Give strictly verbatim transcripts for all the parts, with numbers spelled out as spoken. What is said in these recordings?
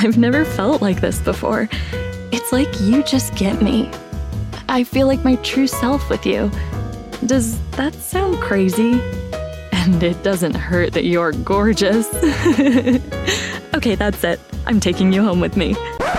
I've never felt like this before. It's like you just get me. I feel like my true self with you. Does that sound crazy? And it doesn't hurt that you're gorgeous. Okay, that's it. I'm taking you home with me.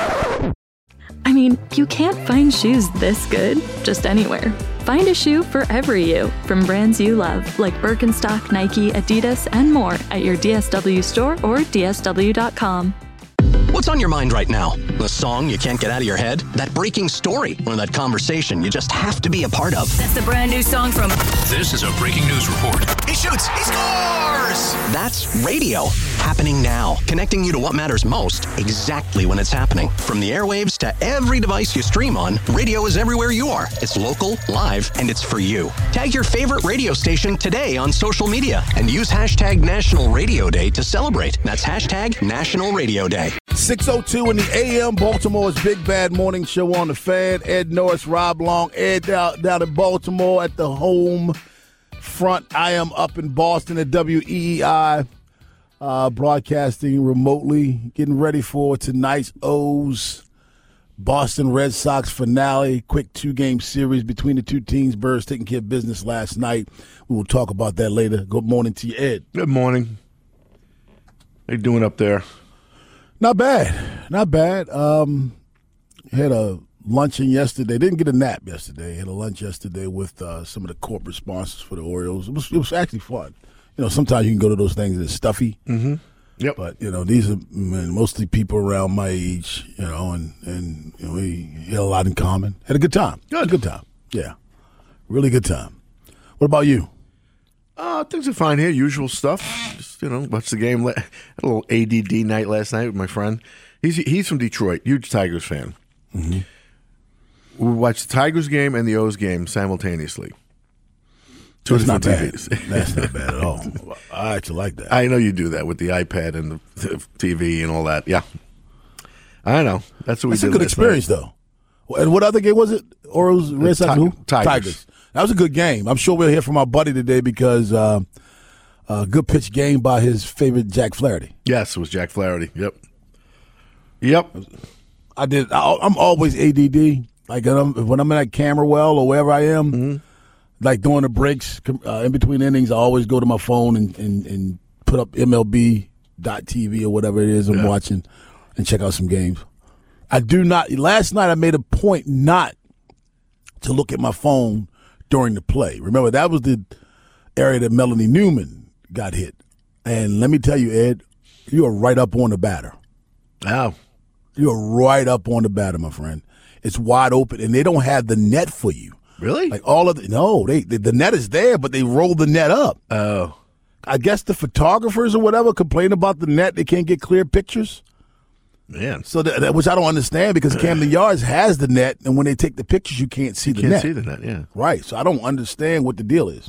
I mean, you can't find shoes this good just anywhere. Find a shoe for every you from brands you love, like Birkenstock, Nike, Adidas, and more at your D S W store or D S W dot com. What's on your mind right now? The song you can't get out of your head? That breaking story? Or that conversation you just have to be a part of? That's the brand new song from... This is a breaking news report. He shoots! He scores! That's radio. Happening now. Connecting you to what matters most exactly when it's happening. From the airwaves to every device you stream on, radio is everywhere you are. It's local, live, and it's for you. Tag your favorite radio station today on social media and use hashtag National Radio Day to celebrate. That's hashtag National Radio Day. six oh two in the A M, Baltimore's Big Bad Morning Show on the Fan. Ed Norris, Rob Long. Ed down, down in Baltimore at the home front. I am up in Boston at W E E I, uh, broadcasting remotely, getting ready for tonight's O's Boston Red Sox finale. Quick two-game series between the two teams. Birds taking care of business last night. We will talk about that later. Good morning to you, Ed. Good morning. How you doing up there? Not bad. Not bad. Um, had a luncheon yesterday. Didn't get a nap yesterday. Had a lunch yesterday with uh, some of the corporate sponsors for the Orioles. It was, it was actually fun. You know, sometimes you can go to those things that's stuffy. Mm-hmm. Yep. But, you know, these are man, mostly people around my age, you know, and, and you know, we had a lot in common. Had a good time. Good. A good time. Yeah. Really good time. What about you? Uh, things are fine here. Usual stuff. Just, you know, watched the game. Had a little A D D night last night with my friend. He's he's from Detroit. Huge Tigers fan. Mm-hmm. We watched the Tigers game and the O's game simultaneously. Two That's not bad. T Vs. That's not bad at all. I actually like that. I know you do that with the iPad and the T V and all that. Yeah. I know. That's what we That's did a good last experience, night. though. And what other game was it? Orioles, Red Sox, Ti- who? Tigers. Tigers. That was a good game. I'm sure we'll hear from our buddy today because uh, a good pitch game by his favorite Jack Flaherty. Yes, it was Jack Flaherty. Yep. Yep. I did. I, I'm always A D D. Like when I'm, when I'm in that Camberwell or wherever I am, Mm-hmm. like during the breaks, uh, in between innings, I always go to my phone and, and, and put up M L B dot T V or whatever it is I'm Yeah. watching and check out some games. I do not. Last night I made a point not to look at my phone during the play. Remember, that was the area that Melanie Newman got hit. And let me tell you, Ed, you are right up on the batter. Wow. You're right up on the batter, my friend. It's wide open, and they don't have the net for you. Really? Like all of the, no, they the, the net is there, but they roll the net up. Oh. I guess the photographers or whatever complain about the net. They can't get clear pictures. Man. So that, that- which I don't understand because Camden Yards has the net, and when they take the pictures, you can't see the Can't net. see the net, yeah. Right. So I don't understand what the deal is.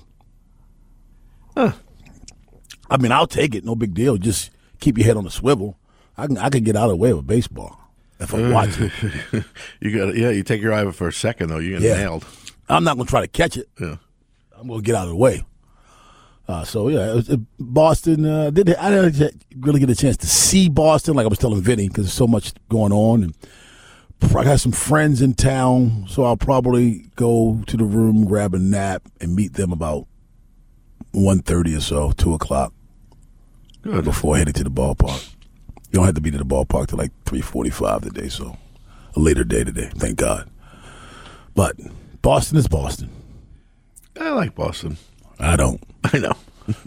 Huh. I mean, I'll take it. No big deal. Just keep your head on a swivel. I can I can get out of the way with baseball if I watch it. You got yeah. You take your eye for a second though. You get Yeah. nailed. I'm not going to try to catch it. Yeah. I'm going to get out of the way. Uh, so yeah, it was, it, Boston. Uh, did I didn't really get a chance to see Boston like I was telling Vinny because there's so much going on, and I got some friends in town, so I'll probably go to the room, grab a nap, and meet them about one thirty or so, two o'clock, Good. before heading to the ballpark. You don't have to be to the ballpark till like three forty-five today, so a later day today. Thank God. But Boston is Boston. I like Boston. I don't. I know.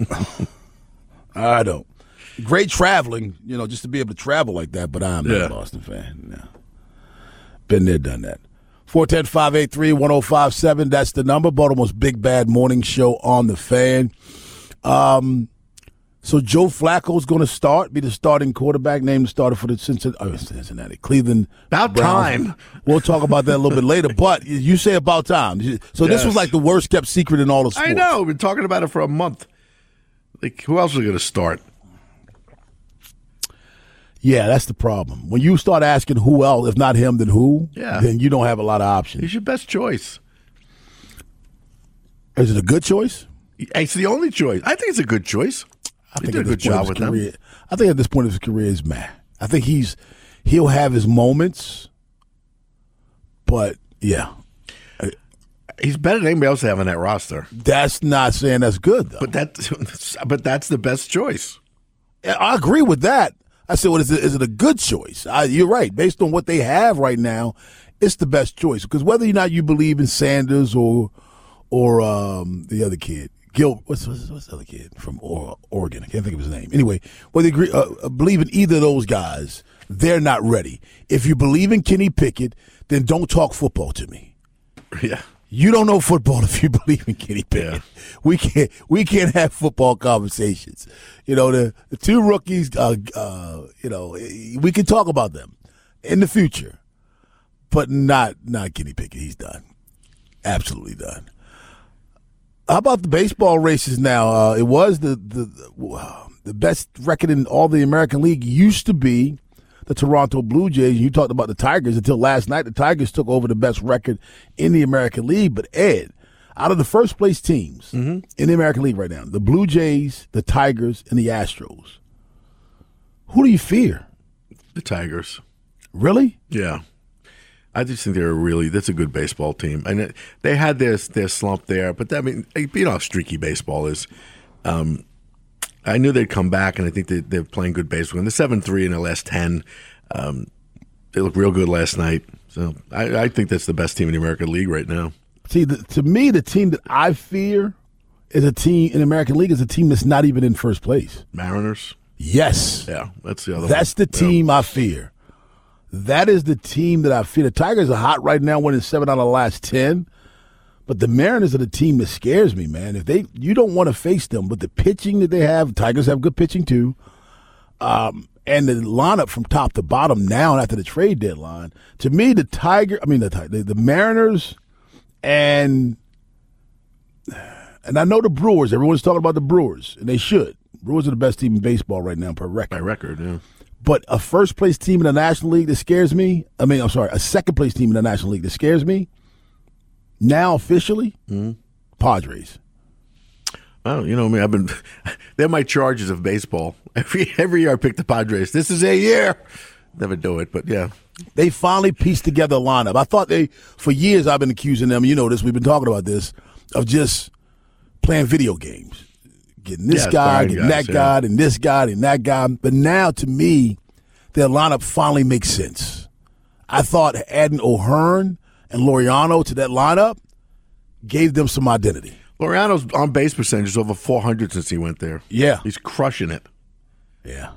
I don't. Great traveling, you know, just to be able to travel like that, but I'm not Yeah. a Boston fan. No. Been there, done that. four one zero, five eight three, one zero five seven, that's the number. Baltimore's Big Bad Morning Show on the Fan. Um, so Joe Flacco's going to start, be the starting quarterback, named the starter for the Cincinnati, oh, Cincinnati Cleveland About Browns. time. We'll talk about that a little bit later, but you say about time. So this Yes. was like the worst kept secret in all of sports. I know. We've been talking about it for a month. Like, who else was going to start? Yeah, that's the problem. When you start asking who else, if not him, then who, Yeah. then you don't have a lot of options. He's your best choice. Is it a good choice? It's the only choice. I think it's a good choice. I He think did a at this good point of job his with them. career, I think at this point of his career is meh. I think he's he'll have his moments, but yeah. He's better than anybody else to have on that roster. That's not saying that's good, though. But that, but that's the best choice. I agree with that. I said, well, is it, is it a good choice? I, you're right. Based on what they have right now, it's the best choice. Because whether or not you believe in Sanders or or um, the other kid, Gil, what's, what's, what's the other kid from Oregon? I can't think of his name. Anyway, whether you agree, uh, believe in either of those guys, they're not ready. If you believe in Kenny Pickett, then don't talk football to me. Yeah. You don't know football if you believe in Kenny Pickett. Yeah. We can't we can't have football conversations. You know, the, the two rookies, uh, uh, you know, we can talk about them in the future, but not not Kenny Pickett. He's done. Absolutely done. How about the baseball races now? Uh, it was the, the, the, the best record in all the American League used to be the Toronto Blue Jays. You talked about the Tigers until last night. The Tigers took over the best record in the American League. But, Ed, out of the first place teams mm-hmm. in the American League right now, the Blue Jays, the Tigers, and the Astros, who do you fear? The Tigers. Really? Yeah. I just think they're a really – that's a good baseball team. And it, they had their, their slump there. But, I mean, you know how streaky baseball is. Um I knew they'd come back, and I think they, they're playing good baseball. And the seven three in the last ten, um, they look real good last night. So I, I think that's the best team in the American League right now. See, the, to me, the team that I fear is a team in the American League is a team that's not even in first place. Mariners? Yes. Yeah, that's the other That's one. the team yeah. I fear. That is the team that I fear. The Tigers are hot right now, winning seven out of the last ten. But the Mariners are the team that scares me, man. If they, you don't want to face them, but the pitching that they have, Tigers have good pitching too, um, and the lineup from top to bottom now after the trade deadline. To me, the Tiger, I mean the the, the Mariners, and and I know the Brewers. Everyone's talking about the Brewers, and they should. Brewers are the best team in baseball right now per record. By record, yeah. But a first place team in the National League that scares me. I mean, I'm sorry, a second place team in the National League that scares me. Now officially, mm-hmm. Padres. Well, you know, I mean, I've been they're my Chargers of baseball. Every every year I pick the Padres. This is a year. Never do it, but yeah. They finally pieced together a lineup. I thought they, for years I've been accusing them, you know this, we've been talking about this, of just playing video games. Getting this yeah, guy, getting guys, that yeah. guy, and this guy, and that guy. But now, to me, their lineup finally makes sense. I thought adding O'Hearn and Laureano to that lineup gave them some identity. Laureano's on base percentage is over four hundred since he went there. Yeah. He's crushing it. Yeah.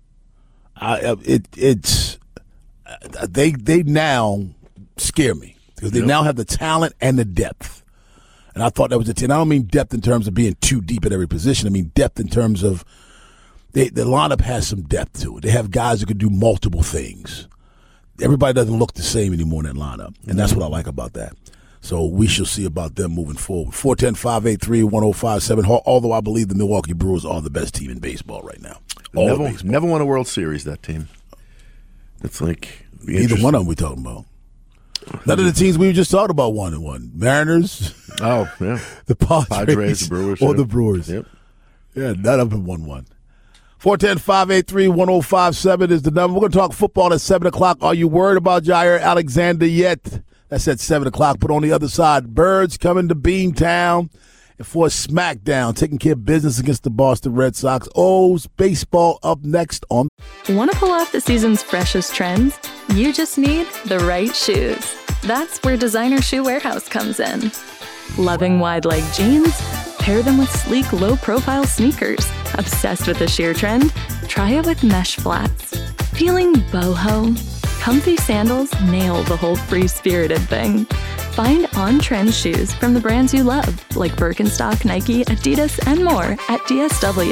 I, it it's they they now scare me because they yep. now have the talent and the depth. And I thought that was a ten. I don't mean depth in terms of being too deep at every position. I mean depth in terms of they, the lineup has some depth to it. They have guys who can do multiple things. Everybody doesn't look the same anymore in that lineup, and that's what I like about that. So we shall see about them moving forward. four one zero, five eight three, one zero five seven, although I believe the Milwaukee Brewers are the best team in baseball right now. All never, baseball. never won a World Series, that team. It's like either one of them we talking about. None of the teams we just talked about won and won. Mariners. Oh, yeah. The Padres. Padres, the Brewers. Or yeah. the Brewers. Yep. Yeah, none of them won one. four one zero, five eight three, one zero five seven is the number. We're going to talk football at seven o'clock. Are you worried about Jair Alexander yet? That's at seven o'clock. But on the other side, Birds coming to Beantown for a smackdown, taking care of business against the Boston Red Sox. O's baseball up next on. Want to pull off the season's freshest trends? You just need the right shoes. That's where Designer Shoe Warehouse comes in. Loving wide leg jeans? Pair them with sleek, low-profile sneakers. Obsessed with the sheer trend? Try it with mesh flats. Feeling boho? Comfy sandals nail the whole free-spirited thing. Find on-trend shoes from the brands you love, like Birkenstock, Nike, Adidas, and more at D S W.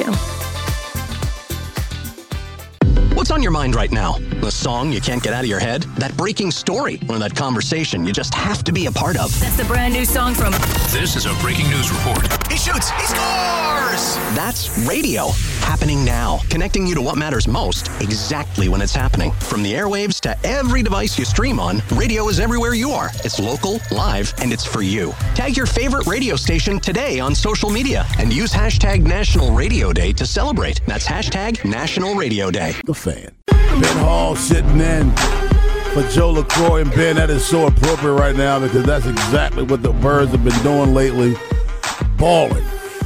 What's on your mind right now? The song you can't get out of your head? That breaking story? Or that conversation you just have to be a part of? That's the brand new song from... This is a breaking news report. He shoots! He scores! That's radio. Happening now. Connecting you to what matters most exactly when it's happening. From the airwaves to every device you stream on, radio is everywhere you are. It's local, live, and it's for you. Tag your favorite radio station today on social media and use hashtag National Radio Day to celebrate. That's hashtag National Radio Day. The Fan. Ben Hall sitting in for Joe LaCroix. And Ben, that is so appropriate right now because that's exactly what the Birds have been doing lately. Balling.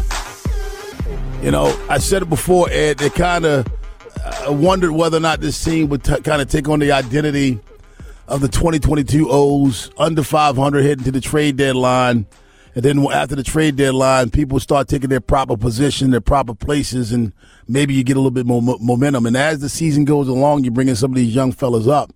You know, I said it before, Ed, they kind of uh, wondered whether or not this team would t- kind of take on the identity of the twenty twenty-two O's, under five hundred, heading to the trade deadline. And then after the trade deadline, people start taking their proper position, their proper places, and maybe you get a little bit more mo- momentum. And as the season goes along, you're bringing some of these young fellas up.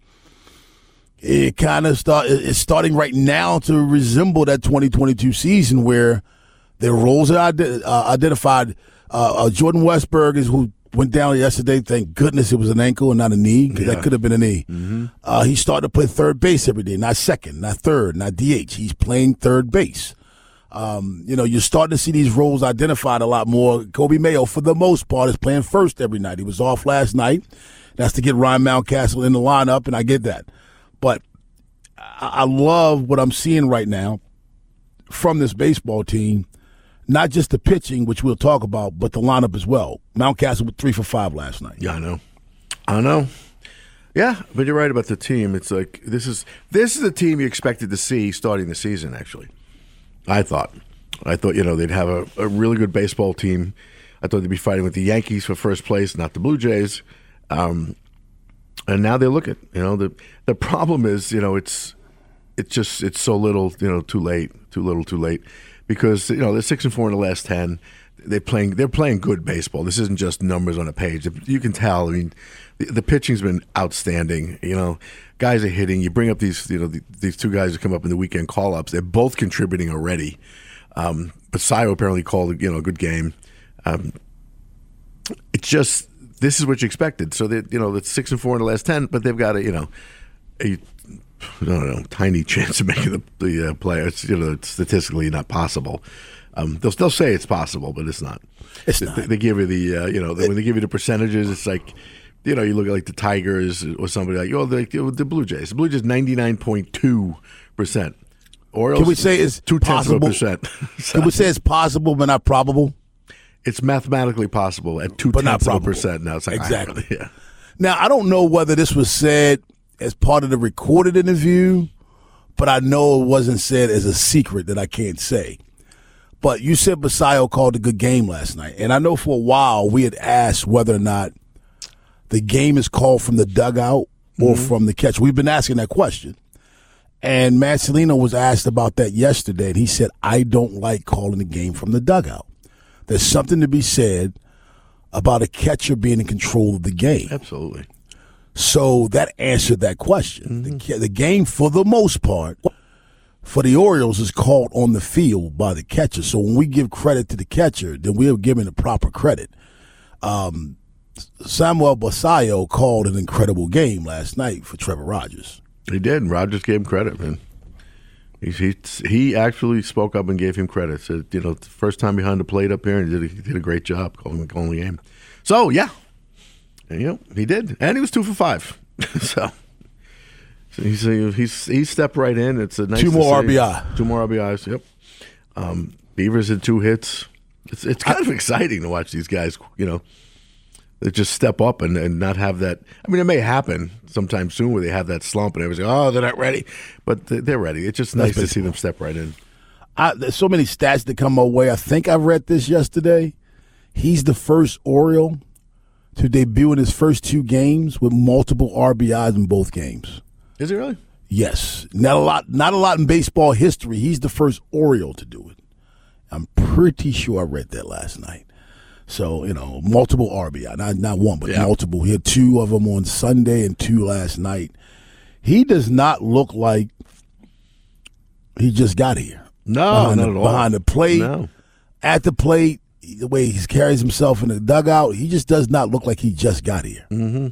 It kind of start. It's starting right now to resemble that twenty twenty-two season where their roles are ide- uh, identified. Uh, uh, Jordan Westberg is who went down yesterday. Thank goodness it was an ankle and not a knee, because yeah. that could have been a knee. Mm-hmm. Uh, he started to play third base every day, not second, not third, not D H. He's playing third base. Um, you know, you're starting to see these roles identified a lot more. Kobe Mayo, for the most part, is playing first every night. He was off last night. That's to get Ryan Mountcastle in the lineup, and I get that. But I, I love what I'm seeing right now from this baseball team. Not just the pitching, which we'll talk about, but the lineup as well. Mountcastle with three for five last night. Yeah, I know. I know. Yeah, but you're right about the team. It's like this is this is the team you expected to see starting the season, actually. I thought. I thought, you know, they'd have a, a really good baseball team. I thought they'd be fighting with the Yankees for first place, not the Blue Jays. Um, and now they look at, you know, the the problem is, you know, it's it's just it's so little, you know, too late, too little, too late. Because, you know, they're six and four in the last ten. They're playing. They're playing good baseball. This isn't just numbers on a page. You can tell. I mean, the, the pitching's been outstanding. You know, guys are hitting. You bring up these, you know, the, these two guys who come up in the weekend call-ups. They're both contributing already. Um, Basayo apparently called, you know, a good game. Um, it's just this is what you expected. So they, you know, it's six and four in the last ten, but they've got a, you know, a I don't know, tiny chance of making the, the uh, play. It's, you know, it's statistically not possible. Um, they'll still say it's possible, but it's not. It's they, not. They give you the, uh, you know, the, when they give you the percentages, it's like, you know, you look at like the Tigers or somebody like, oh, the, the Blue Jays. The Blue Jays ninety-nine point two percent. Orioles, Can we say it's two tenths of a percent? So, can we say it's possible but not probable? It's mathematically possible at two But not tenths of a probable. percent. Now it's like Exactly. Yeah. Now, I don't know whether this was said as part of the recorded interview, but I know it wasn't said as a secret that I can't say. But you said Basayo called a good game last night. And I know for a while we had asked whether or not the game is called from the dugout or mm-hmm. from the catch. We've been asking that question. And Marcelino was asked about that yesterday, and he said, I don't like calling the game from the dugout. There's something to be said about a catcher being in control of the game. Absolutely. So that answered that question. Mm-hmm. The, the game, for the most part, for the Orioles is called on the field by the catcher. So when we give credit to the catcher, then we are giving the proper credit. Um, Samuel Basayo called an incredible game last night for Trevor Rogers. He did. And Rogers gave him credit, man. He, he he actually spoke up and gave him credit. Said, you know, the first time behind the plate up here, and he did a, he did a great job calling, calling the game. So, yeah. And, you know, he did. And he was two for five. so, so he's, he's he stepped right in. It's a nice Two more see. R B I. Two more R B Is, yep. Um, Beavers had two hits. It's it's kind I, of exciting to watch these guys, you know, they just step up and, and not have that. I mean, it may happen sometime soon where they have that slump and everybody's like, oh, they're not ready. But they're ready. It's just nice to see them step right in. I, there's so many stats that come my way. I think I read this yesterday. He's the first Oriole to debut in his first two games with multiple R B Is in both games. Is he really? Yes. Not a lot, not a lot in baseball history. He's the first Oriole to do it. I'm pretty sure I read that last night. So, you know, multiple R B I, not not one, but yeah. multiple. He had two of them on Sunday and two last night. He does not look like he just got here. No, behind not the, at all. Behind the plate, no. at the plate, the way he carries himself in the dugout, he just does not look like he just got here. Mm-hmm.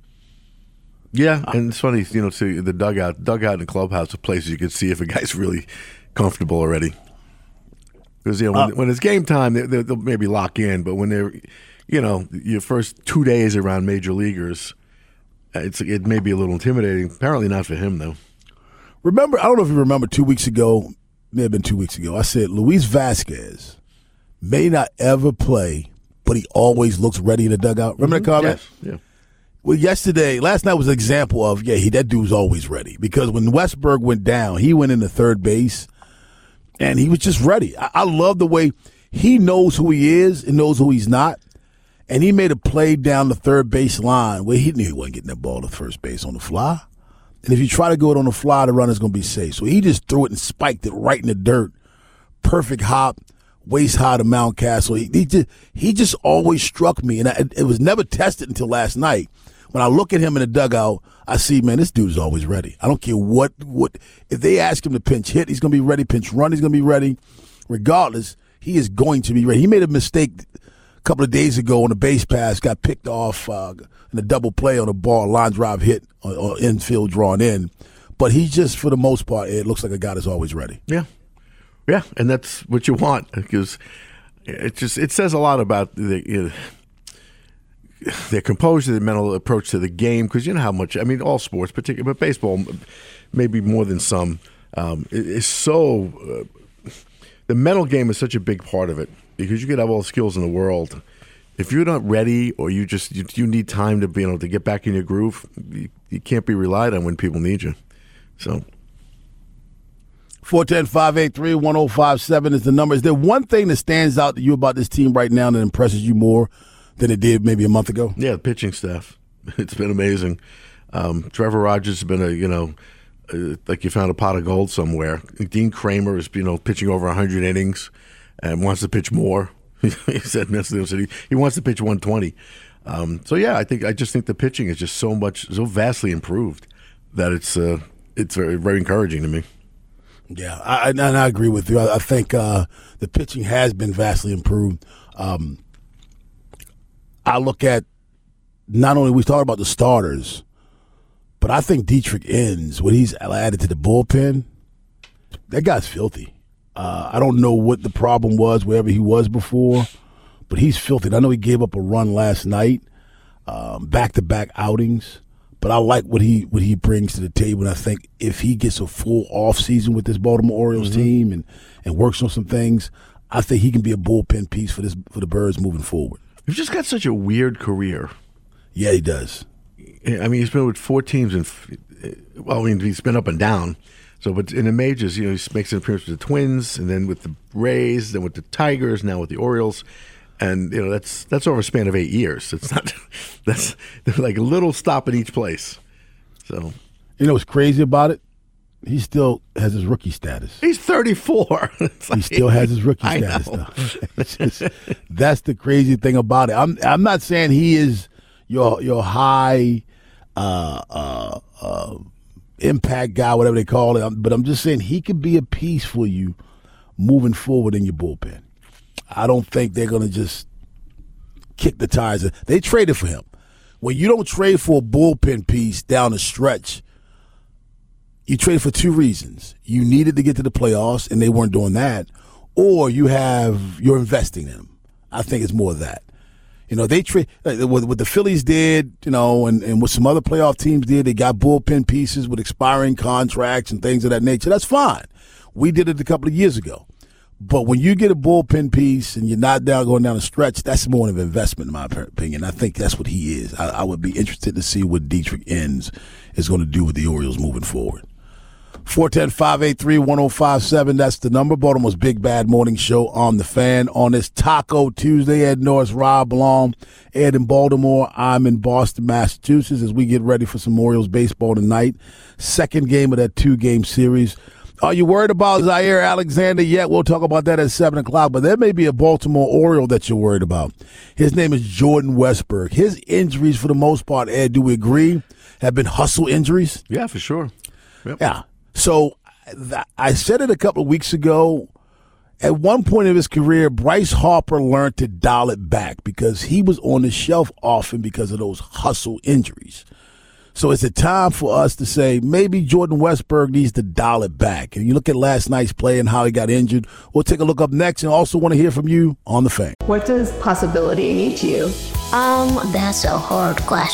Yeah, and it's funny, you know, see the dugout, dugout and clubhouse are places you can see if a guy's really comfortable already. Because, you know, when, uh, when it's game time, they, they, they'll maybe lock in. But when they're, you know, your first two days around major leaguers, it's it may be a little intimidating. Apparently not for him, though. Remember, I don't know if you remember two weeks ago, may have been two weeks ago, I said Luis Vasquez may not ever play, but he always looks ready in the dugout. Remember mm-hmm. that comment? Yes. Yeah. Well, yesterday, last night was an example of, yeah, he that dude's always ready. Because when Westberg went down, he went into third base, and he was just ready. I, I love the way he knows who he is and knows who he's not. And he made a play down the third base line where he knew he wasn't getting that ball to first base on the fly. And if you try to go it on the fly, the runner's going to be safe. So he just threw it and spiked it right in the dirt. Perfect hop, waist high to Mountcastle. He, he, just, he just always struck me, and I, it was never tested until last night. When I look at him in the dugout, I see, man, this dude's always ready. I don't care what, what if they ask him to pinch hit, he's going to be ready. Pinch run, he's going to be ready. Regardless, he is going to be ready. He made a mistake a couple of days ago on a base pass, got picked off uh, in a double play on a ball, line drive hit, or, or infield drawn in. But he just, for the most part, it looks like a guy that's always ready. Yeah. Yeah, and that's what you want, because it just it says a lot about the you know, their composure, their mental approach to the game. Because you know how much, I mean, all sports, particularly, but baseball, maybe more than some, um, is so. Uh, the mental game is such a big part of it, because you could have all the skills in the world. If you're not ready, or you just you, you need time to be you know to get back in your groove, you, you can't be relied on when people need you. So. four one zero, five eight three, one zero five seven is the number. Is there one thing that stands out to you about this team right now that impresses you more than it did maybe a month ago? Yeah, the pitching staff. It's been amazing. Um, Trevor Rogers has been a, you know, uh, like you found a pot of gold somewhere. Dean Kramer is, you know, pitching over one hundred innings and wants to pitch more. He said he, he wants to pitch one twenty. Um, so, yeah, I think I just think the pitching is just so much, so vastly improved that it's uh, it's very, very encouraging to me. Yeah, I, and I agree with you. I, I think uh, the pitching has been vastly improved. Um, I look at not only we talk about the starters, but I think Dietrich Enns, when he's added to the bullpen, that guy's filthy. Uh, I don't know what the problem was wherever he was before, but he's filthy. I know he gave up a run last night, um, back-to-back outings. But I like what he what he brings to the table, and I think if he gets a full off season with this Baltimore Orioles mm-hmm. team and, and works on some things, I think he can be a bullpen piece for this for the Birds moving forward. He's just got such a weird career. Yeah, he does. I mean, he's been with four teams, and well, I mean, he's been up and down. So, but in the majors, you know, he makes an appearance with the Twins, and then with the Rays, then with the Tigers, now with the Orioles. And you know that's that's over a span of eight years. It's not that's like a little stop in each place. So you know what's crazy about it? He still has his rookie status. He's thirty-four. It's he like, still has his rookie I status know. now. It's just, that's the crazy thing about it. I'm I'm not saying he is your your high uh, uh, uh, impact guy, whatever they call it. But I'm just saying he could be a piece for you moving forward in your bullpen. I don't think they're going to just kick the tires. They traded for him. When you don't trade for a bullpen piece down the stretch, you trade for two reasons. You needed to get to the playoffs, and they weren't doing that, or you have you're investing in them. I think it's more of that. You know, they trade what, what the Phillies did, you know, and, and what some other playoff teams did. They got bullpen pieces with expiring contracts and things of that nature. That's fine. We did it a couple of years ago. But when you get a bullpen piece and you're not down going down a stretch, that's more of an investment, in my opinion. I think that's what he is. I, I would be interested to see what Dietrich Enns is going to do with the Orioles moving forward. four one zero, five eight three, one zero five seven, that's the number. Baltimore's Big Bad Morning Show on The Fan on this Taco Tuesday. Ed Norris, Rob Long, Ed in Baltimore. I'm in Boston, Massachusetts, as we get ready for some Orioles baseball tonight. Second game of that two-game series. Are you worried about Zaire Alexander yet? We'll talk about that at seven o'clock, but there may be a Baltimore Oriole that you're worried about. His name is Jordan Westberg. His injuries, for the most part, Ed, do we agree, have been hustle injuries? Yeah, for sure. Yep. Yeah. So th- I said it a couple of weeks ago. At one point of his career, Bryce Harper learned to dial it back because he was on the shelf often because of those hustle injuries. So it's a time for us to say maybe Jordan Westberg needs to dial it back. And you look at last night's play and how he got injured. We'll take a look up next and also want to hear from you on The Fan. What does possibility mean to you? Um, that's a hard question.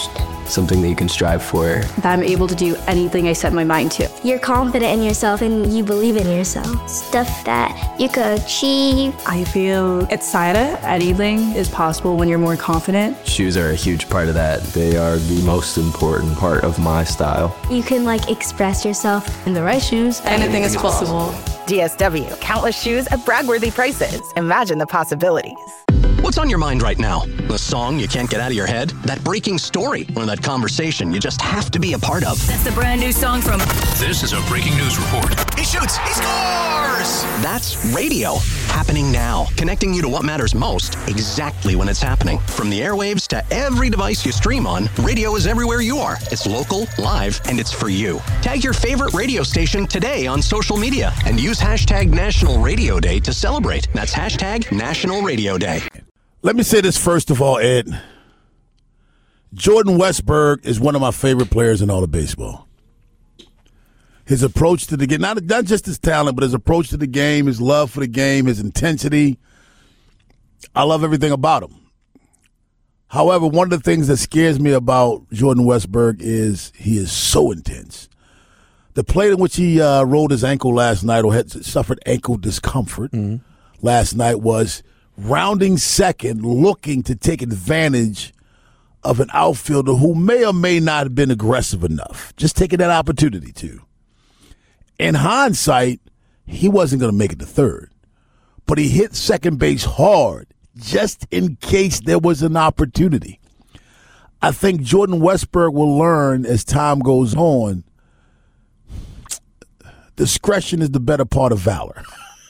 something that you can strive for. That I'm able to do anything I set my mind to. You're confident in yourself and you believe in yourself. Stuff that you could achieve. I feel excited. Anything is possible when you're more confident. Shoes are a huge part of that. They are the most important part of my style. You can like express yourself. In the right shoes, anything is possible. D S W, countless shoes at brag-worthy prices. Imagine the possibilities. What's on your mind right now? The song you can't get out of your head? That breaking story? Or that conversation you just have to be a part of? That's the brand new song from... This is a breaking news report. He shoots! He scores! That's radio. Happening now. Connecting you to what matters most exactly when it's happening. From the airwaves to every device you stream on, radio is everywhere you are. It's local, live, and it's for you. Tag your favorite radio station today on social media and use hashtag National Radio Day to celebrate. That's hashtag National Radio Day. Let me say this first of all, Ed. Jordan Westburg is one of my favorite players in all of baseball. His approach to the game, not, not just his talent, but his approach to the game, his love for the game, his intensity. I love everything about him. However, one of the things that scares me about Jordan Westburg is he is so intense. The play in which he uh, rolled his ankle last night or had suffered ankle discomfort mm-hmm. last night was rounding second, looking to take advantage of an outfielder who may or may not have been aggressive enough. Just taking that opportunity to. In hindsight, he wasn't going to make it to third. But he hit second base hard just in case there was an opportunity. I think Jordan Westburg will learn as time goes on, discretion is the better part of valor.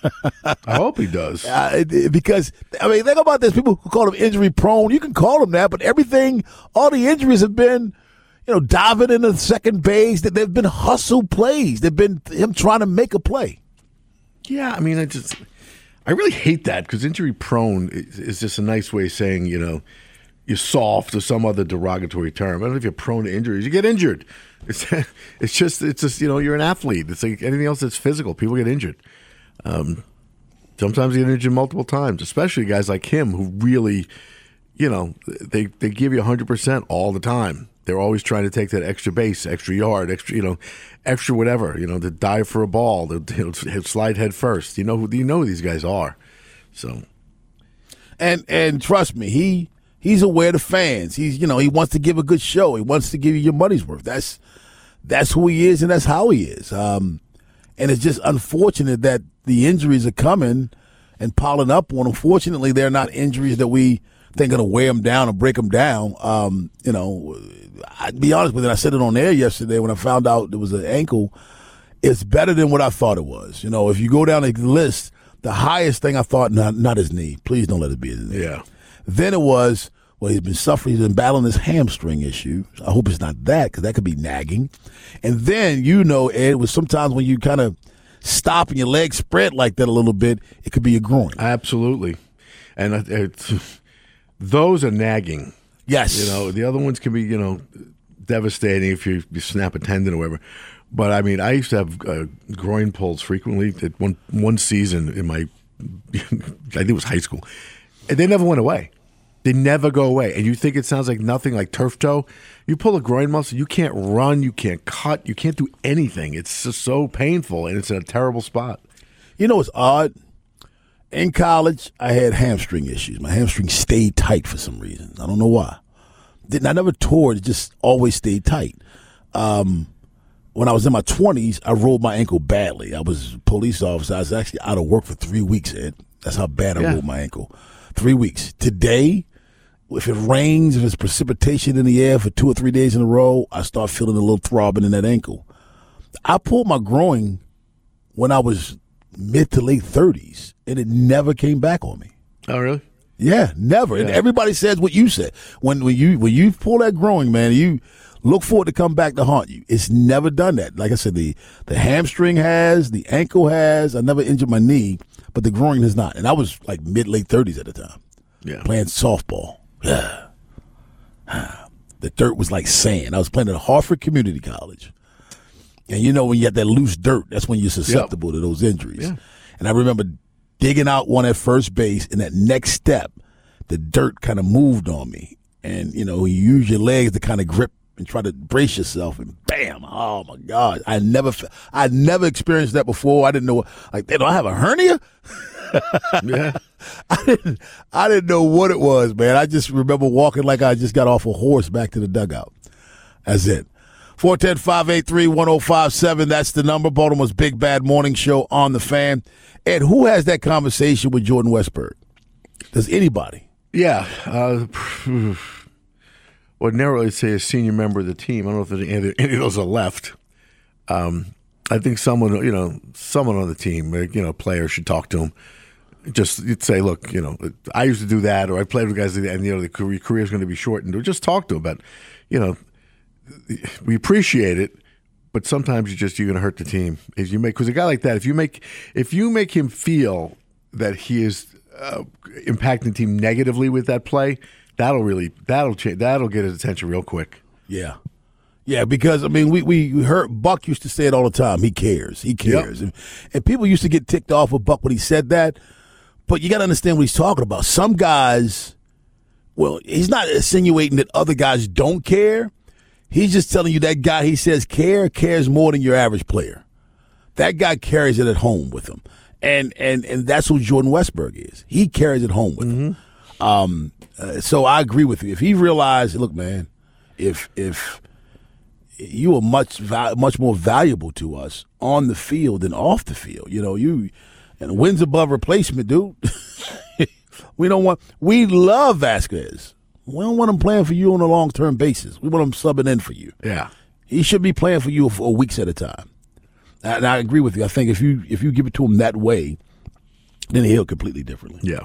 I hope he does. Uh, because, I mean, think about this. People who call him injury prone, you can call him that, but everything, all the injuries have been, you know, diving into second base. That they've been hustle plays. They've been him trying to make a play. Yeah, I mean, I just, I really hate that because injury prone is, is just a nice way of saying, you know, you're soft or some other derogatory term. I don't know if you're prone to injuries. You get injured. It's, it's just, it's just, you know, you're an athlete. It's like anything else that's physical. People get injured. Um, sometimes you get injured multiple times, especially guys like him who really, you know, they, they give you one hundred percent all the time. They're always trying to take that extra base, extra yard, extra, you know, extra whatever, you know, to dive for a ball, to, to slide head first. You know who you know who these guys are. So, and and trust me, he he's aware of the fans. He's you know he wants to give a good show. He wants to give you your money's worth. That's that's who he is, and that's how he is. Um, and it's just unfortunate that the injuries are coming and piling up on. Unfortunately, they're not injuries that we think are going to wear them down or break them down. Um, you know, I'd be honest with you. I said it on air yesterday when I found out it was an ankle. It's better than what I thought it was. You know, if you go down the list, the highest thing I thought, not, not his knee. Please don't let it be his knee. Yeah. Then it was, well, he's been suffering. He's been battling this hamstring issue. I hope it's not that because that could be nagging. And then, you know, Ed, was sometimes when you kind of stop and your legs spread like that a little bit, it could be a groin. Absolutely. And it's, those are nagging. Yes. You know, the other ones can be, you know, devastating if you, you snap a tendon or whatever. But, I mean, I used to have uh, groin pulls frequently. At one, one season in my, I think it was high school, and they never went away. They never go away. And you think it sounds like nothing, like turf toe. You pull a groin muscle, you can't run, you can't cut, you can't do anything. It's just so painful, and it's in a terrible spot. You know what's odd? In college, I had hamstring issues. My hamstring stayed tight for some reason. I don't know why. Didn't I never tore it, it just always stayed tight. Um, when I was in my twenties, I rolled my ankle badly. I was a police officer. I was actually out of work for three weeks, Ed. That's how bad I yeah. rolled my ankle. Three weeks. Today, if it rains, if it's precipitation in the air for two or three days in a row, I start feeling a little throbbing in that ankle. I pulled my groin when I was mid to late thirties, and it never came back on me. Oh, really? Yeah, never. Yeah. And everybody says what you said. When when you when you pull that groin, man, you look for it to come back to haunt you. It's never done that. Like I said, the, the hamstring has, the ankle has. I never injured my knee, but the groin has not. And I was like mid, late thirties at the time. Yeah. Playing softball. Yeah. The dirt was like sand. I was playing at Hartford Community College. And you know when you have that loose dirt, that's when you're susceptible yep. to those injuries. Yeah. And I remember digging out one at first base, and that next step, the dirt kind of moved on me. And, you know, you use your legs to kind of grip and try to brace yourself, and bam! Oh my God! I never, I never experienced that before. I didn't know, like, do I have a hernia? Yeah, I didn't, I didn't know what it was, man. I just remember walking like I just got off a horse back to the dugout. That's it. four one zero, five eight three, one zero five seven. That's the number. Baltimore's Big Bad Morning Show on the Fan. Ed, who has that conversation with Jordan Westberg? Does anybody? Yeah. Uh, ordinarily say a senior member of the team. I don't know if any, any of those are left. Um, I think someone, you know, someone on the team, you know, player should talk to him. Just you'd say, look, you know, I used to do that, or I played with guys, and you know, the career is going to be shortened. Or just talk to him about, you know, we appreciate it, but sometimes you just you're going to hurt the team. Is you make because a guy like that, if you make if you make him feel that he is uh, impacting the team negatively with that play, that'll really that'll change, that'll get his attention real quick. Yeah. Yeah, because, I mean, we, we heard Buck used to say it all the time. He cares. He cares. Yep. And, and people used to get ticked off with Buck when he said that. But you got to understand what he's talking about. Some guys, well, he's not insinuating that other guys don't care. He's just telling you that guy he says care, cares more than your average player. That guy carries it at home with him. And and and that's who Jordan Westberg is. He carries it home with mm-hmm. him. Um, uh, so I agree with you. If he realized, look, man, if if you are much val- much more valuable to us on the field than off the field, you know, you and wins above replacement, dude. we don't want. We love Vasquez. We don't want him playing for you on a long term basis. We want him subbing in for you. Yeah, he should be playing for you for weeks at a time. And I agree with you. I think if you if you give it to him that way, then he'll completely differently. Yeah.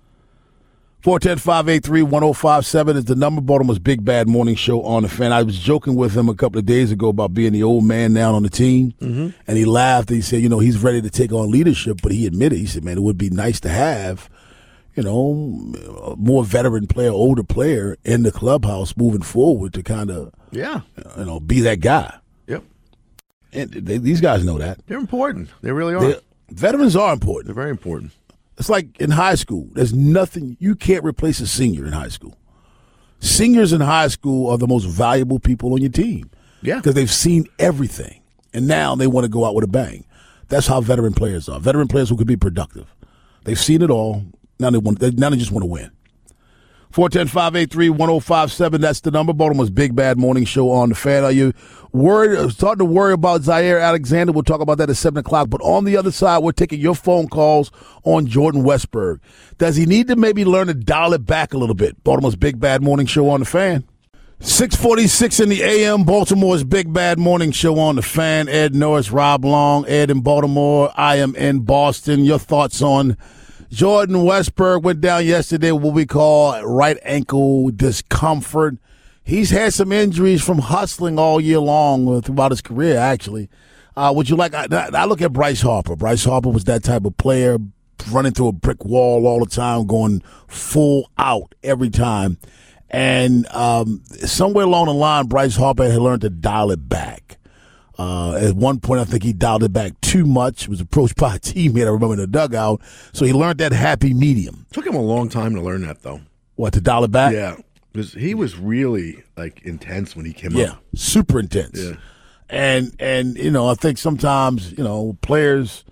four one zero, five eight three, one zero five seven is the number. Baltimore's Big Bad Morning Show on the Fan. I was joking with him a couple of days ago about being the old man now on the team, mm-hmm. and he laughed. He said, you know, he's ready to take on leadership, but he admitted, he said, man, it would be nice to have, you know, a more veteran player, older player in the clubhouse moving forward to kind of, yeah, you know, be that guy. Yep. And they, these guys know that. They're important. They really are. They're, veterans are important. They're very important. It's like in high school. There's nothing, you can't replace a senior in high school. Seniors in high school are the most valuable people on your team. Yeah. Because they've seen everything. And now they want to go out with a bang. That's how veteran players are. Veteran players who could be productive. They've seen it all. Now they want. They, now they just want to win. four one zero, five eight three, one zero five seven. That's the number. Baltimore's Big Bad Morning Show on the Fan. Are you worried? Starting to worry about Zaire Alexander? We'll talk about that at seven o'clock. But on the other side, we're taking your phone calls on Jordan Westberg. Does he need to maybe learn to dial it back a little bit? Baltimore's Big Bad Morning Show on the Fan. six forty-six in the A M. Baltimore's Big Bad Morning Show on the Fan. Ed Norris, Rob Long. Ed in Baltimore. I am in Boston. Your thoughts on Jordan Westberg? Went down yesterday with what we call right ankle discomfort. He's had some injuries from hustling all year long throughout his career, actually. Uh, would you like – I look at Bryce Harper. Bryce Harper was that type of player, running through a brick wall all the time, going full out every time. And um, somewhere along the line, Bryce Harper had learned to dial it back. Uh, at one point, I think he dialed it back too much. He was approached by a teammate, I remember, in the dugout. So he learned that happy medium. Took him a long time to learn that, though. What, to dial it back? Yeah. Because he was really, like, intense when he came yeah, up. Yeah, super intense. Yeah. And, and you know, I think sometimes, you know, players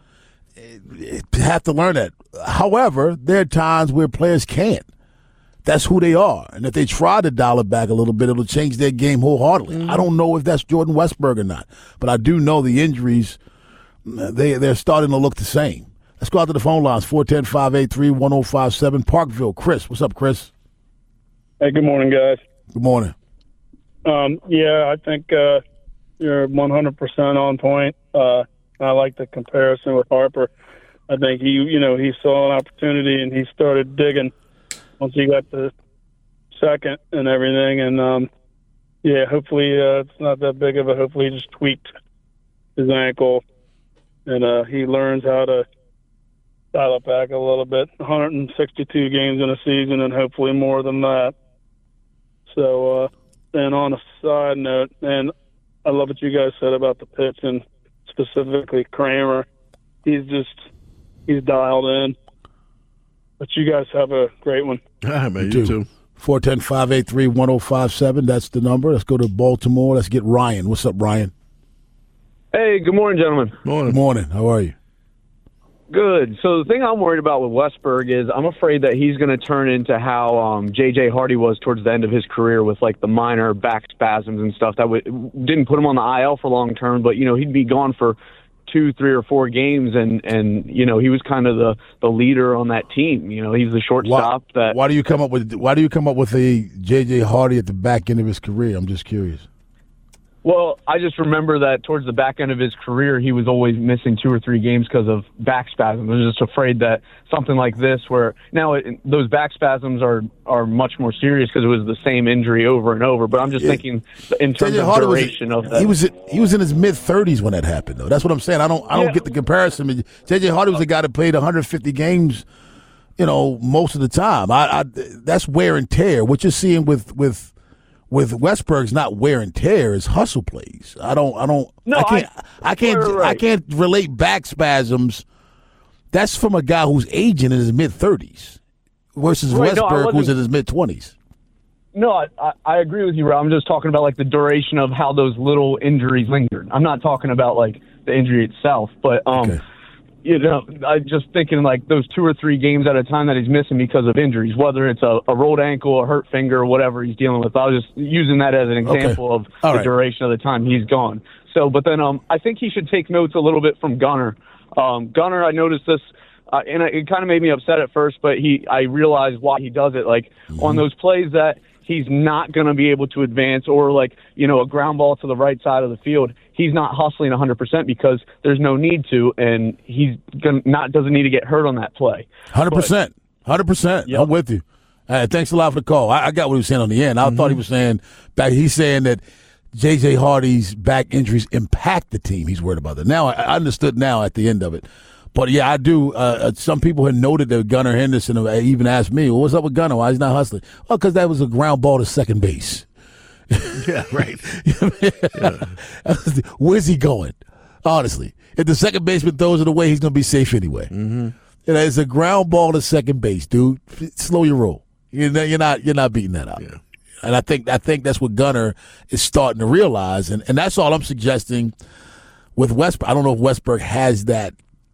have to learn that. However, there are times where players can't. That's who they are. And if they try to dial it back a little bit, it'll change their game wholeheartedly. Mm-hmm. I don't know if that's Jordan Westberg or not. But I do know the injuries, they, they're starting to look the same. Let's go out to the phone lines, four one zero, five eight three, one zero five seven. Parkville, Chris. What's up, Chris? Hey, good morning, guys. Good morning. Um, yeah, I think uh, you're one hundred percent on point. Uh, I like the comparison with Harper. I think he, you know, he saw an opportunity and he started digging once he got the second and everything. And, um, yeah, hopefully uh, it's not that big of a – hopefully he just tweaked his ankle and uh, he learns how to dial it back a little bit. one hundred sixty-two games in a season and hopefully more than that. So, uh, and on a side note, and I love what you guys said about the pitch and specifically Kramer. He's just – he's dialed in. But you guys have a great one. Ah, man, you too. four one zero, five eight three, one zero five seven. That's the number. Let's go to Baltimore. Let's get Ryan. What's up, Ryan? Hey, good morning, gentlemen. Morning. Morning. How are you? Good. So the thing I'm worried about with Westberg is I'm afraid that he's going to turn into how um, J J Hardy was towards the end of his career with like the minor back spasms and stuff that w- didn't put him on the I L for long term, but you know he'd be gone for two, three, or four games, and, and you know he was kind of the, the leader on that team. You know he's the shortstop. Why, that. Why do you come up with Why do you come up with the J J Hardy at the back end of his career? I'm just curious. Well, I just remember that towards the back end of his career, he was always missing two or three games because of back spasms. I was just afraid that something like this, where now it, those back spasms are, are much more serious because it was the same injury over and over. But I'm just yeah. thinking in terms J J of Hardy duration was, of that. He was he was in his mid thirties when that happened, though. That's what I'm saying. I don't I don't yeah. get the comparison. J J Hardy was a guy that played one hundred fifty games, you know, most of the time. I, I that's wear and tear. What you're seeing with with. With Westberg's not wear and tear, is hustle plays. I don't, I don't, no, I can't, I, I can't, right, right. I can't relate back spasms. That's from a guy who's aging in his mid thirties versus right, Westberg, no, who's in his mid twenties. No, I, I, I agree with you, Rob. I'm just talking about like the duration of how those little injuries lingered. I'm not talking about like the injury itself, but um, okay. you know, I'm just thinking like those two or three games at a time that he's missing because of injuries, whether it's a, a rolled ankle, a hurt finger, or whatever he's dealing with. I was just using that as an example okay. of All the right. duration of the time he's gone. So, but then um, I think he should take notes a little bit from Gunnar. Um, Gunnar, I noticed this, uh, and it kind of made me upset at first, but he, I realized why he does it. Like mm-hmm. on those plays that he's not going to be able to advance, or like, you know, a ground ball to the right side of the field, he's not hustling one hundred percent because there's no need to, and he's gonna not doesn't need to get hurt on that play. one hundred percent. one hundred percent. Yep. I'm with you. Uh, thanks a lot for the call. I, I got what he was saying on the end. I mm-hmm. thought he was saying back. He's saying that J J Hardy's back injuries impact the team. He's worried about that. Now, I, I understood now at the end of it. But, yeah, I do. Uh, some people had noted that Gunnar Henderson even asked me, well, what's up with Gunnar? Why he's not hustling? Well, because that was a ground ball to second base. Yeah, right. yeah. Where's he going? Honestly, if the second baseman throws it away, he's going to be safe anyway. Mm-hmm. You know, it's a ground ball to second base, dude. Slow your roll. You're not, you're not, you're not beating that out. Yeah. And I think I think that's what Gunnar is starting to realize, and, and that's all I'm suggesting with Westberg. I don't know if Westberg has that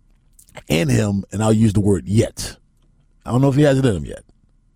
in him, and I'll use the word yet. I don't know if he has it in him yet.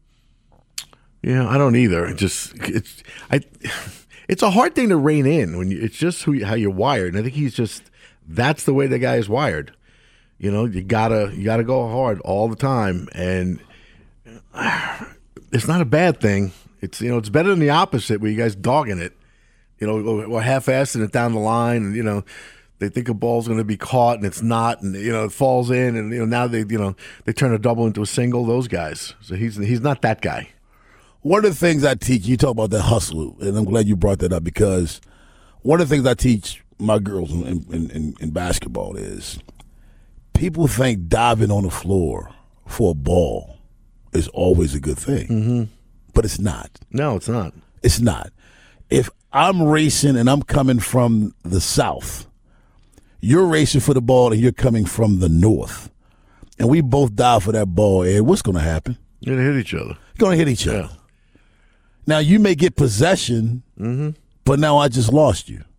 Yeah, I don't either. It just it's I. It's a hard thing to rein in when you, it's just who how you're wired. And I think he's just that's the way the guy is wired. You know, you gotta you gotta go hard all the time, and uh, it's not a bad thing. It's you know it's better than the opposite where you guys dogging it, you know, or half-assing it down the line, and you know. They think a ball's going to be caught, and it's not, and you know it falls in, and you know now they you know they turn a double into a single. Those guys, so he's he's not that guy. One of the things I teach, you talk about that hustle, and I'm glad you brought that up because one of the things I teach my girls in, in, in, in basketball is people think diving on the floor for a ball is always a good thing, mm-hmm. but it's not. No, it's not. It's not. If I'm racing and I'm coming from the south. You're racing for the ball and you're coming from the north. And we both dive for that ball, Ed. What's going to happen? You're going to hit each other. You're going to hit each yeah. other. Now, you may get possession, mm-hmm. but now I just lost you.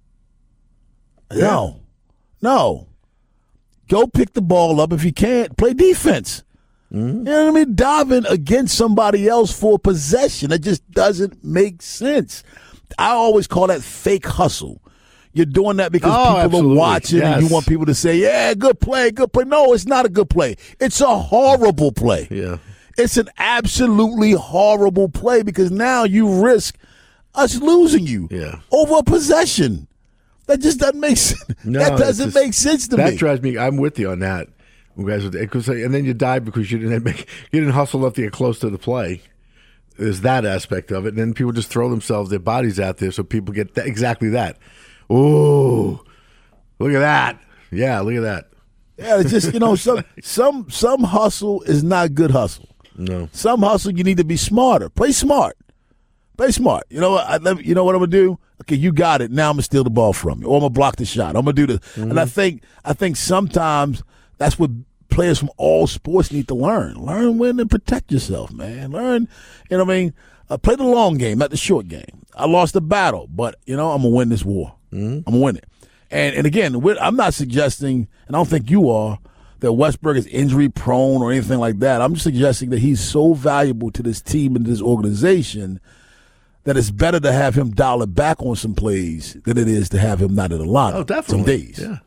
Yeah. No. No. Go pick the ball up. If you can't, play defense. Mm-hmm. You know what I mean? Diving against somebody else for possession. It just doesn't make sense. I always call that fake hustle. You're doing that because oh, people absolutely. are watching yes. and you want people to say, yeah, good play, good play. No, it's not a good play. It's a horrible play. Yeah. It's an absolutely horrible play because now you risk us losing you yeah. over a possession. That just doesn't make sense. No, that doesn't just, make sense to that me. That drives me. I'm with you on that. You guys, and then you die because you didn't make, you didn't hustle enough to get close to the play. There's that aspect of it. And then people just throw themselves, their bodies out there so people get that, exactly that. Ooh, look at that. Yeah, look at that. Yeah, it's just, you know, some some some hustle is not good hustle. No. Some hustle you need to be smarter. Play smart. Play smart. You know what? I, you know what I'm gonna do? Okay, you got it. Now I'm gonna steal the ball from you, or I'm gonna block the shot. I'm gonna do this. Mm-hmm. And I think I think sometimes that's what players from all sports need to learn. Learn when to protect yourself, man. Learn, you know what I mean? Uh, play the long game, not the short game. I lost the battle, but, you know, I'm going to win this war. Mm-hmm. I'm going to win it. And, and again, I'm not suggesting, and I don't think you are, that Westbrook is injury prone or anything like that. I'm just suggesting that he's so valuable to this team and this organization that it's better to have him dial it back on some plays than it is to have him not in the lineup. Oh, definitely. Some days. Yeah.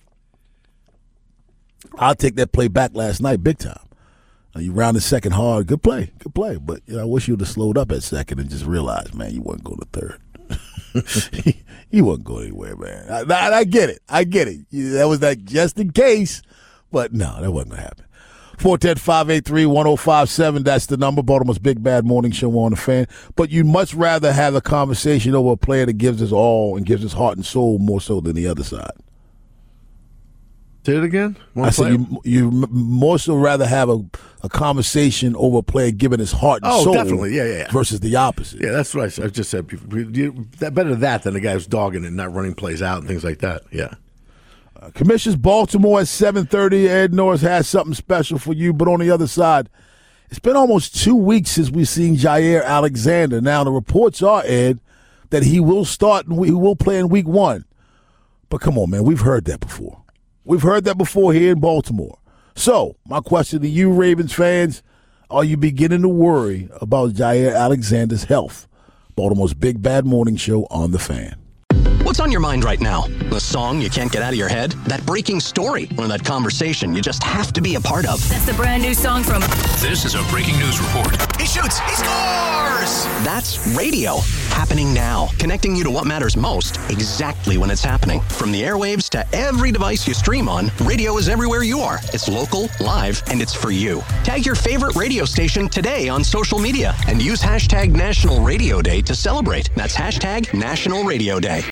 I'll take that play back last night big time. Uh, you rounded second hard. Good play. Good play. But you know, I wish you would have slowed up at second and just realized, man, you wasn't going to third. You wasn't going anywhere, man. I, I, I get it. I get it. That was that just in case. But no, that wasn't going to happen. four one zero, five eight three, one zero five seven. That's the number. Baltimore's Big Bad Morning Show on the Fan. But you'd much rather have a conversation over a player that gives his all and gives his heart and soul more so than the other side. Say it again? One I said you, you more so rather have a, a conversation over a player giving his heart and oh, soul definitely. Yeah, yeah, yeah. versus the opposite. Yeah, that's what I, I just said. You, that, better that than the guy who's dogging and not running plays out and things like that. Yeah. Uh, Commissioners Baltimore at seven thirty. Ed Norris has something special for you. But on the other side, it's been almost two weeks since we've seen Jair Alexander. Now, the reports are, Ed, that he will start and he will play in week one. But come on, man, we've heard that before. We've heard that before here in Baltimore. So, my question to you, Ravens fans, are you beginning to worry about Jair Alexander's health? Baltimore's Big Bad Morning Show on The Fan. What's on your mind right now? The song you can't get out of your head? That breaking story? Or that conversation you just have to be a part of? That's the brand new song from... This is a breaking news report. He shoots! He scores! That's radio. Happening now. Connecting you to what matters most exactly when it's happening. From the airwaves to every device you stream on, radio is everywhere you are. It's local, live, and it's for you. Tag your favorite radio station today on social media and use hashtag National Radio Day to celebrate. That's hashtag National Radio Day.